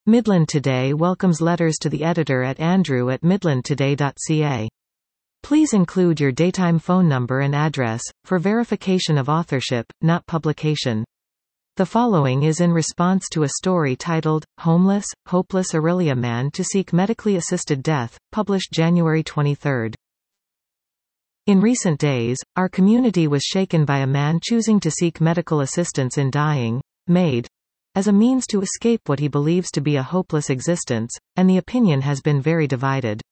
Midland Today welcomes letters to the editor at andrew@midlandtoday.ca. Please include your daytime phone number and address, for verification of authorship, not publication. The following is in response to a story titled, Homeless, Hopeless Aurelia Man to Seek Medically Assisted Death, published January 23. In recent days, our community was shaken by a man choosing to seek medical assistance in dying, MAID, as a means to escape what he believes to be a hopeless existence, and the opinion has been very divided.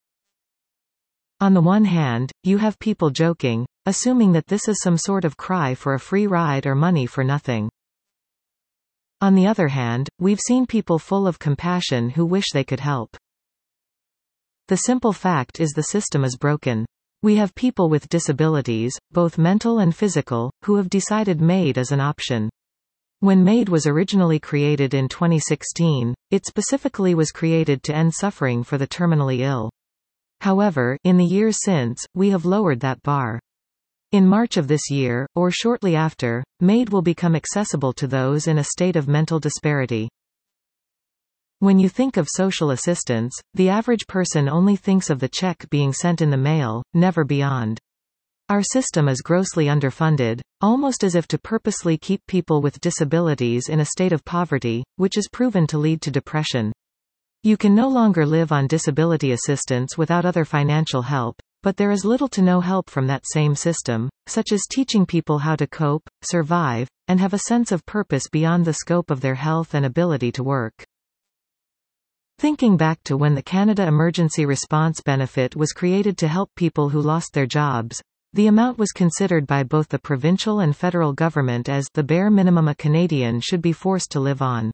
On the one hand, you have people joking, assuming that this is some sort of cry for a free ride or money for nothing. On the other hand, we've seen people full of compassion who wish they could help. The simple fact is the system is broken. We have people with disabilities, both mental and physical, who have decided MAID as an option. When MAID was originally created in 2016, it specifically was created to end suffering for the terminally ill. However, in the years since, we have lowered that bar. In March of this year, or shortly after, MAID will become accessible to those in a state of mental disparity. When you think of social assistance, the average person only thinks of the check being sent in the mail, never beyond. Our system is grossly underfunded, almost as if to purposely keep people with disabilities in a state of poverty, which is proven to lead to depression. You can no longer live on disability assistance without other financial help, but there is little to no help from that same system, such as teaching people how to cope, survive, and have a sense of purpose beyond the scope of their health and ability to work. Thinking back to when the Canada Emergency Response Benefit was created to help people who lost their jobs, the amount was considered by both the provincial and federal government as the bare minimum a Canadian should be forced to live on.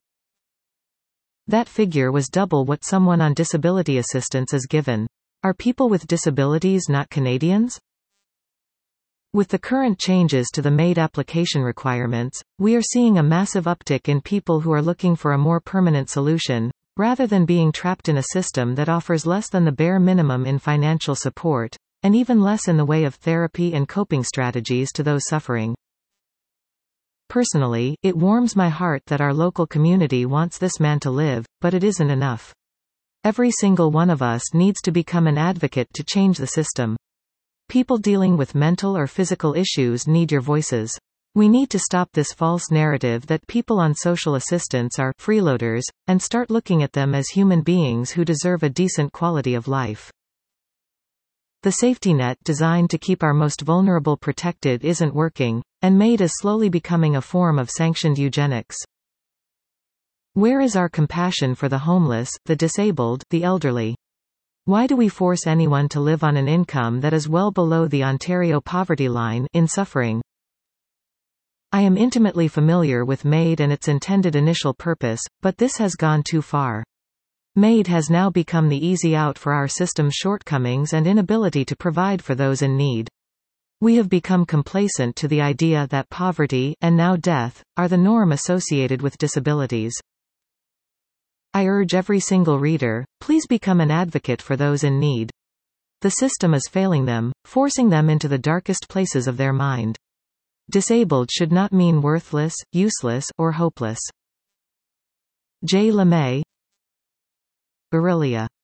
That figure was double what someone on disability assistance is given. Are people with disabilities not Canadians? With the current changes to the MAID application requirements, we are seeing a massive uptick in people who are looking for a more permanent solution, rather than being trapped in a system that offers less than the bare minimum in financial support, and even less in the way of therapy and coping strategies to those suffering. Personally, it warms my heart that our local community wants this man to live, but it isn't enough. Every single one of us needs to become an advocate to change the system. People dealing with mental or physical issues need your voices. We need to stop this false narrative that people on social assistance are freeloaders, and start looking at them as human beings who deserve a decent quality of life. The safety net designed to keep our most vulnerable protected isn't working, and MAID is slowly becoming a form of sanctioned eugenics. Where is our compassion for the homeless, the disabled, the elderly? Why do we force anyone to live on an income that is well below the Ontario poverty line in suffering? I am intimately familiar with MAID and its intended initial purpose, but this has gone too far. MAID has now become the easy out for our system's shortcomings and inability to provide for those in need. We have become complacent to the idea that poverty, and now death, are the norm associated with disabilities. I urge every single reader, please become an advocate for those in need. The system is failing them, forcing them into the darkest places of their mind. Disabled should not mean worthless, useless, or hopeless. J. LeMay, Aurelia.